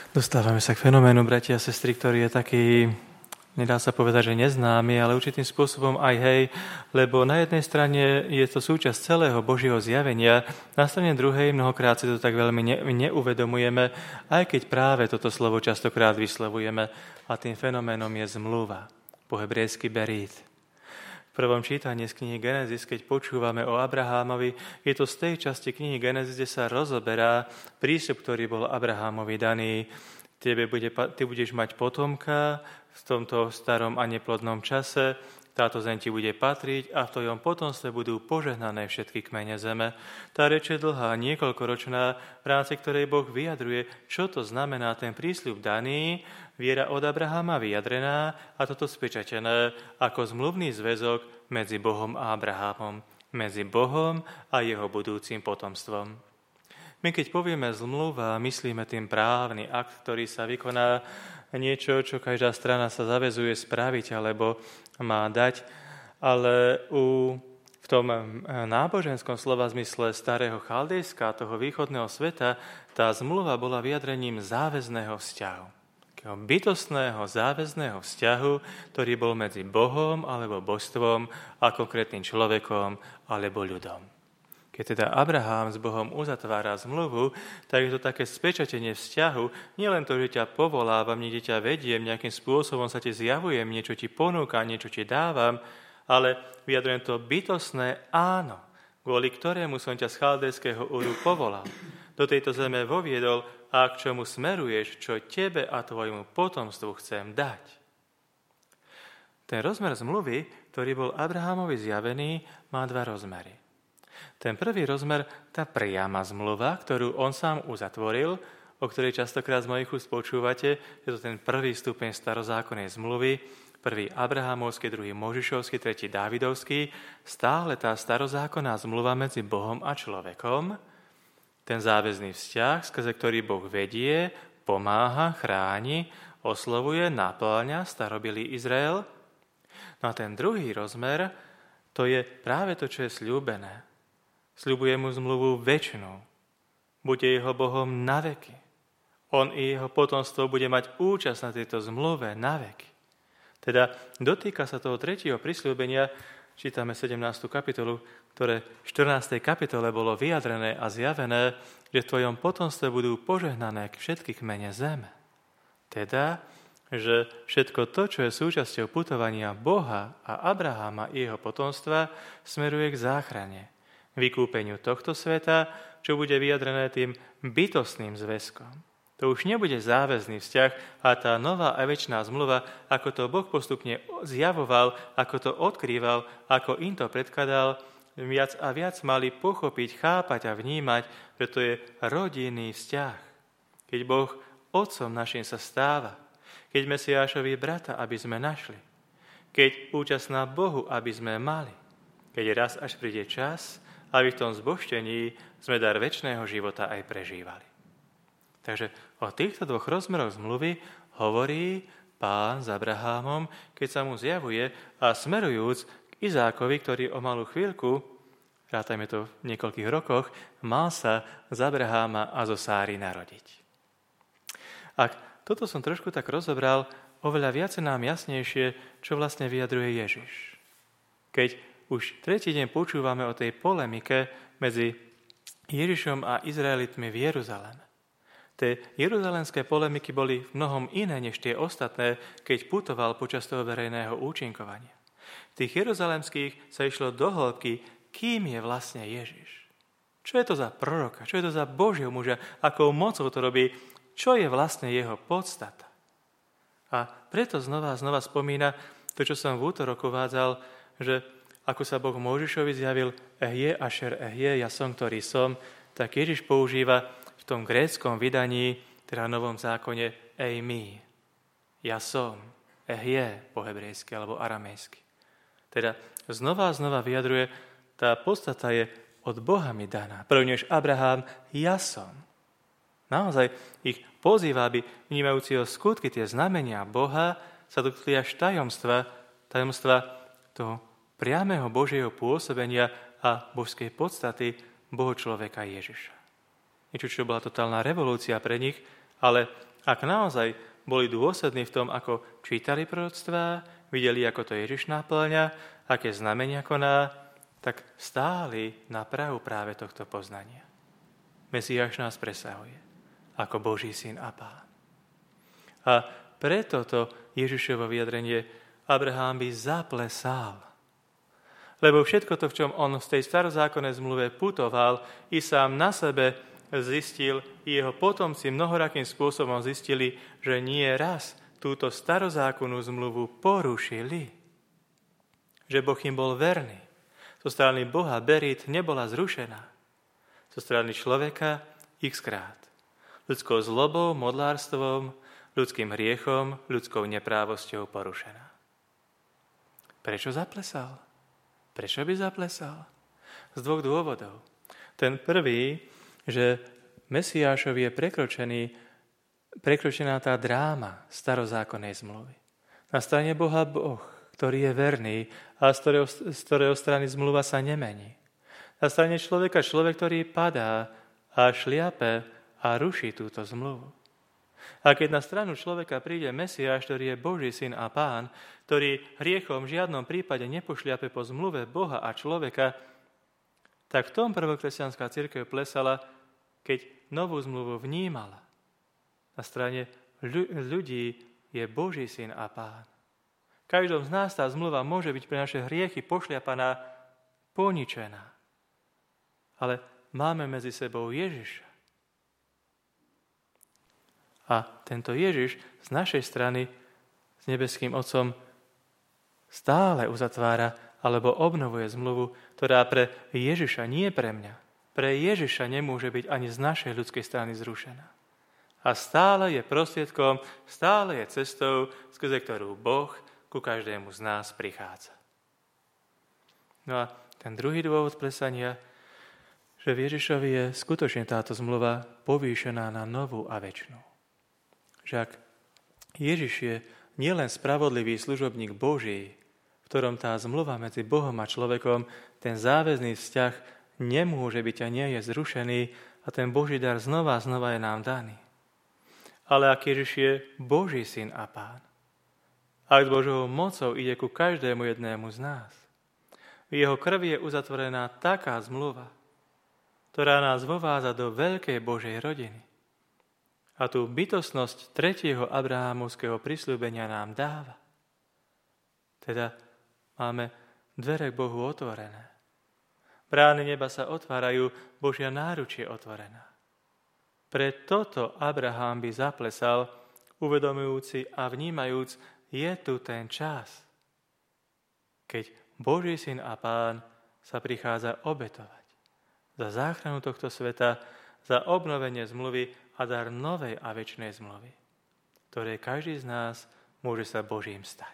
Dostávame sa k fenoménu, bratia a sestry, ktorý je taký, nedá sa povedať, že neznámy, ale určitým spôsobom aj hej, lebo na jednej strane je to súčasť celého Božieho zjavenia, na strane druhej mnohokrát si to tak veľmi neuvedomujeme, aj keď práve toto slovo častokrát vyslovujeme, a tým fenoménom je zmluva, po hebrejsky berít. V prvom čítaní z knihy Genesis, keď počúvame o Abrahámovi, je to z tej časti knihy Genesis, kde sa rozoberá prísľub, ktorý bol Abrahámovi daný. Ty budeš mať potomka v tomto starom a neplodnom čase, táto zem ti bude patriť a v tvojom potomstve budú požehnané všetky kmene zeme. Tá reč je dlhá, niekoľkoročná, v rámci ktorej Boh vyjadruje, čo to znamená ten prísľub daný, viera od Abraháma vyjadrená a toto spečatené ako zmluvný zväzok medzi Bohom a Abrahámom, medzi Bohom a jeho budúcim potomstvom. My keď povieme zmluva, myslíme tým právny akt, ktorý sa vykoná niečo, čo každá strana sa zaväzuje spraviť alebo má dať, ale v tom náboženskom slova zmysle starého Chaldejska, toho východného sveta, tá zmluva bola vyjadrením záväzného vzťahu. Bytostného záväzného vzťahu, ktorý bol medzi Bohom alebo božstvom a konkrétnym človekom alebo ľudom. Keď teda Abrahám s Bohom uzatvára zmluvu, tak je to také spečatenie vzťahu, nielen to, že ťa povolávam, niekde ťa vediem, nejakým spôsobom sa ti zjavujem, niečo ti ponúkam, niečo ti dávam, ale vyjadrujem to bytostné áno, kvôli ktorému som ťa z chaldejského Úru povolal. Do tejto zeme voviedol a k čomu smeruješ, čo tebe a tvojmu potomstvu chcem dať. Ten rozmer zmluvy, ktorý bol Abrahámovi zjavený, má dva rozmery. Ten prvý rozmer, tá priama zmluva, ktorú on sám uzatvoril, o ktorej častokrát z mojich úst počúvate, je to ten prvý stupeň starozákonnej zmluvy, prvý Abrahámovský, druhý Možišovský, tretí Dávidovský, stále tá starozákonná zmluva medzi Bohom a človekom, ten záväzný vzťah, skrze ktorý Boh vedie, pomáha, chráni, oslovuje, naplňa starobilý Izrael. No a ten druhý rozmer, to je práve to, čo je sľúbené. Sľubuje mu zmluvu večnú. Bude jeho Bohom na veky. On i jeho potomstvo bude mať účasť na tejto zmluve na veky. Teda dotýka sa toho tretieho prisľúbenia, čítame 17. kapitolu, ktoré v 14. kapitole bolo vyjadrené a zjavené, že v tvojom potomstve budú požehnané všetky kmene zeme. Teda, že všetko to, čo je súčasťou putovania Boha a Abraháma i jeho potomstva, smeruje k záchrane, vykúpeniu tohto sveta, čo bude vyjadrené tým bytostným zväzkom. To už nebude záväzný vzťah a tá nová a večná zmluva, ako to Boh postupne zjavoval, ako to odkrýval, ako im to predkladal, viac a viac mali pochopiť, chápať a vnímať, že to je rodinný vzťah. Keď Boh otcom našim sa stáva, keď Mesiášovi brata, aby sme našli, keď účasť na Bohu, aby sme mali, keď raz až príde čas, aby v tom zbožtení sme dar večného života aj prežívali. Takže o týchto dvoch rozmeroch zmluvy hovorí Pán s Abrahámom, keď sa mu zjavuje a smerujúc k Izákovi, ktorý o malú chvíľku, rátajme to v niekoľkých rokoch, mal sa z Abraháma a zo Sáry narodiť. Ak toto som trošku tak rozobral, oveľa viac nám jasnejšie, čo vlastne vyjadruje Ježiš. Keď už tretí deň počúvame o tej polemike medzi Ježišom a Izraelitmi v Jeruzaleme. Tie jeruzalemské polemiky boli v mnohom iné než tie ostatné, keď putoval počas toho verejného účinkovania. V tých jeruzalemských sa išlo do hĺbky, kým je vlastne Ježiš. Čo je to za proroka? Čo je to za Božieho muža? Akou mocou to robí? Čo je vlastne jeho podstata? A preto znova spomína to, čo som v útorok uvádzal, že ako sa Boh Mojžišovi zjavil Ehje, Ašer Ehje, ja som, ktorý som, tak Ježiš používa v tom gréckom vydaní, teda v Novom zákone, Eimi. Ja som, Ehje po hebrejsky alebo aramejsky. Teda znova vyjadruje, tá podstata je od Boha mi daná. Prvnež Abraham, ja som. Naozaj ich pozýva, aby vnímajúci jeho skutky, tie znamenia Boha, sa dotkli až tajomstva toho priamého Božieho pôsobenia a božskej podstaty Boha človeka Ježiša. Niečo, čo bola totálna revolúcia pre nich, ale ak naozaj boli dôslední v tom, ako čítali proroctvá, videli, ako to Ježiš naplňa, aké znamenia koná, tak stáli na prahu práve tohto poznania. Mesiáš nás presahuje ako Boží syn a Pán. A preto to Ježišovo vyjadrenie Abraham by zaplesal. Lebo všetko to, v čom on v tej starozákonnej zmluve putoval, i sám na sebe zistil, i jeho potomci mnohorakým spôsobom zistili, že nie raz túto starozákonnú zmluvu porušili. Že Boh im bol verný. Zo strany Boha Berit nebola zrušená. Zo strany človeka x-krát. Ľudskou zlobou, modlárstvom, ľudským hriechom, ľudskou neprávosťou porušená. Prečo zaplesal? Prečo by zaplesal? Z dvoch dôvodov. Ten prvý, že Mesiášovi je prekročená tá dráma starozákonnej zmluvy. Na strane Boha Boh, ktorý je verný a z ktorého strany zmluva sa nemení. Na strane človeka človek, ktorý padá a šliape a ruší túto zmluvu. A keď na stranu človeka príde Mesiáš, ktorý je Boží syn a Pán, ktorý hriechom v žiadnom prípade nepošliape po zmluve Boha a človeka, tak v tom prvokresťanská cirkev plesala, keď novú zmluvu vnímala. Na strane ľudí je Boží syn a Pán. Každom z nás tá zmluva môže byť pre naše hriechy pošliapaná, poničená. Ale máme medzi sebou Ježiša. A tento Ježiš z našej strany s nebeským Otcom stále uzatvára alebo obnovuje zmluvu, ktorá pre Ježiša, nie pre mňa, pre Ježiša nemôže byť ani z našej ľudskej strany zrušená. A stále je prostriedkom, stále je cestou, skrze ktorú Boh ku každému z nás prichádza. No a ten druhý dôvod plesania, že v Ježišovi je skutočne táto zmluva povýšená na novú a večnú. Že ak Ježiš je nielen spravodlivý služobník Boží, v ktorom tá zmluva medzi Bohom a človekom, ten záväzný vzťah nemôže byť a nie je zrušený a ten Boží dar znova a znova je nám daný. Ale ak Ježiš je Boží syn a Pán, ak s Božou mocou ide ku každému jednému z nás, v jeho krvi je uzatvorená taká zmluva, ktorá nás vováza do veľkej Božej rodiny. A tú bytostnosť tretieho Abrahámovského prisľúbenia nám dáva. Teda máme dvere k Bohu otvorené. Brány neba sa otvárajú, Božia náručie otvorená. Pre toto Abrahám by zaplesal, uvedomujúci a vnímajúc, je tu ten čas, keď Boží syn a Pán sa prichádza obetovať za záchranu tohto sveta, za obnovenie zmluvy a dar novej a večnej zmluvy, ktorej každý z nás môže sa Božím stať.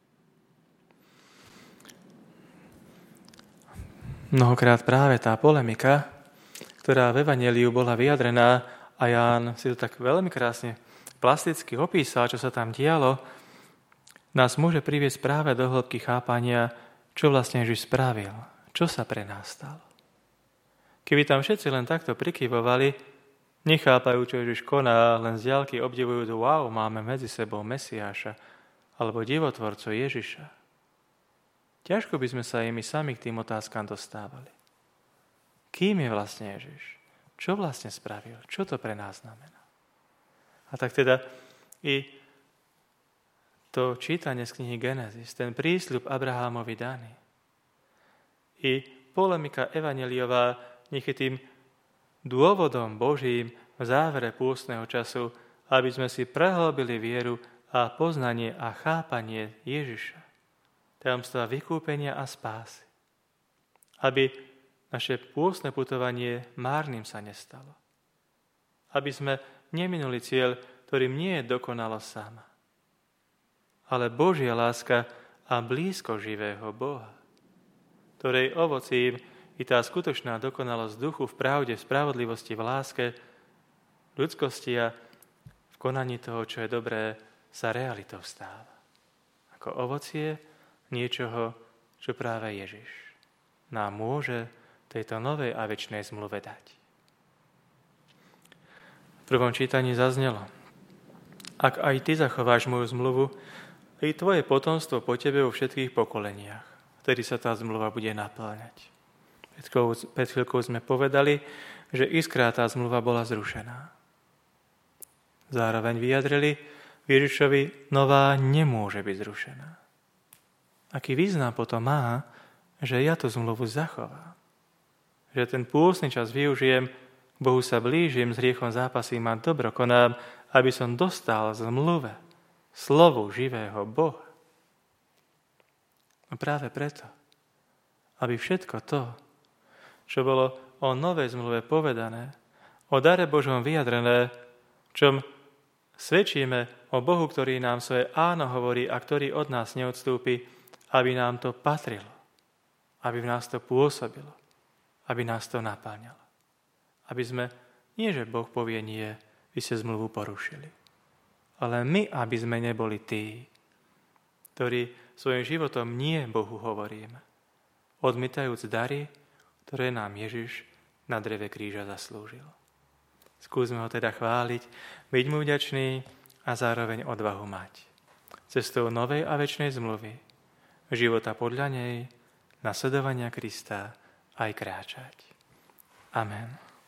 Mnohokrát práve tá polemika, ktorá v Evanjeliu bola vyjadrená, a Ján si to tak veľmi krásne plasticky opísal, čo sa tam dialo, nás môže priviesť práve do hĺbky chápania, čo vlastne Ježiš spravil, čo sa pre nás stalo. Keby tam všetci len takto prikyvovali, nechápajú, čo Ježiš koná, len z diaľky obdivujú, wow, máme medzi sebou Mesiáša alebo divotvorcu Ježiša. Ťažko by sme sa im sami k tým otázkam dostávali. Kým je vlastne Ježiš? Čo vlastne spravil? Čo to pre nás znamená? A tak teda i to čítanie z knihy Genesis, ten prísľub Abrahámovi daný, i polemika evanjeliová, nech je tým dôvodom Božím v závere pôstneho času, aby sme si prehlbili vieru a poznanie a chápanie Ježiša, tajomstva vykúpenia a spásy. Aby naše pôstne putovanie márnym sa nestalo. Aby sme neminuli cieľ, ktorým nie je dokonalosť sama, ale Božia láska a blízko živého Boha, ktorej ovocím i tá skutočná dokonalosť duchu v pravde, v spravodlivosti, v láske, ľudskosti a v konaní toho, čo je dobré, sa realitou stáva. Ako ovocie niečoho, čo práve Ježiš nám môže tejto novej a večnej zmluve dať. V prvom čítaní zaznelo, ak aj ty zachováš moju zmluvu, i tvoje potomstvo po tebe vo všetkých pokoleniach, vtedy sa tá zmluva bude napĺňať. Pred chvíľkou sme povedali, že iskrá tá zmluva bola zrušená. Zároveň vyjadrili, Ježišovi nová nemôže byť zrušená. Aký význam potom má, že ja tú zmluvu zachovám? Že ten pôstny čas využijem, Bohu sa blížim, s hriechom zápasím a dobro konám, aby som dostal zmluve, slovu živého Boha. A práve preto, aby všetko to, čo bolo o novej zmluve povedané, o dare Božom vyjadrené, čom svedčíme o Bohu, ktorý nám svoje áno hovorí a ktorý od nás neodstúpi, aby nám to patrilo, aby v nás to pôsobilo, aby nás to napáňalo. Aby sme, nie že Boh povie nie, vy ste zmluvu porušili, ale my, aby sme neboli tí, ktorí svojim životom nie Bohu hovoríme, odmietajúc dary, ktoré nám Ježiš na dreve kríža zaslúžil. Skúsme ho teda chváliť, byť mu vďačný a zároveň odvahu mať. Cestou novej a večnej zmluvy, života podľa nej, nasledovania Krista aj kráčať. Amen.